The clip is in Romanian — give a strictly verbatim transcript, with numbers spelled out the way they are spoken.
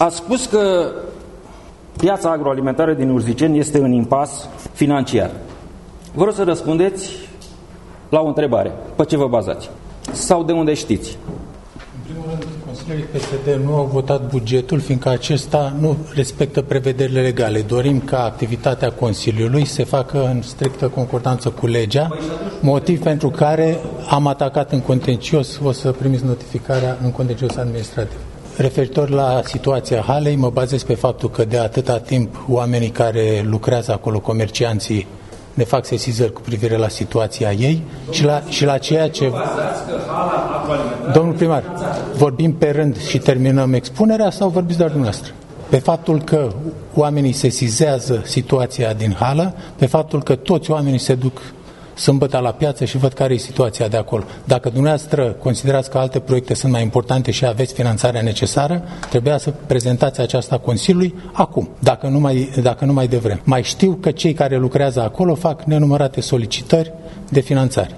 Ați spus că piața agroalimentară din Urziceni este în impas financiar. Vă rog să răspundeți la o întrebare. Pe ce vă bazați? Sau de unde știți? În primul rând, consilierii P S D nu au votat bugetul, fiindcă acesta nu respectă prevederile legale. Dorim ca activitatea Consiliului să se facă în strictă concordanță cu legea, motiv pentru care am atacat în contencios, o să primiți notificarea în contencios administrativ. Referitor la situația halei, mă bazez pe faptul că de atâta timp oamenii care lucrează acolo, comercianții, ne fac sesizări cu privire la situația ei și la, și la ceea ce... Domnul primar, vorbim pe rând și terminăm expunerea sau vorbiți doar dumneavoastră? Pe faptul că oamenii sesizează situația din hală, pe faptul că toți oamenii se duc sâmbătă la piață și văd care e situația de acolo. Dacă dumneavoastră considerați că alte proiecte sunt mai importante și aveți finanțarea necesară, trebuia să prezentați aceasta Consiliului acum, dacă nu mai, dacă nu mai devreme. Mai știu că cei care lucrează acolo fac nenumărate solicitări de finanțare.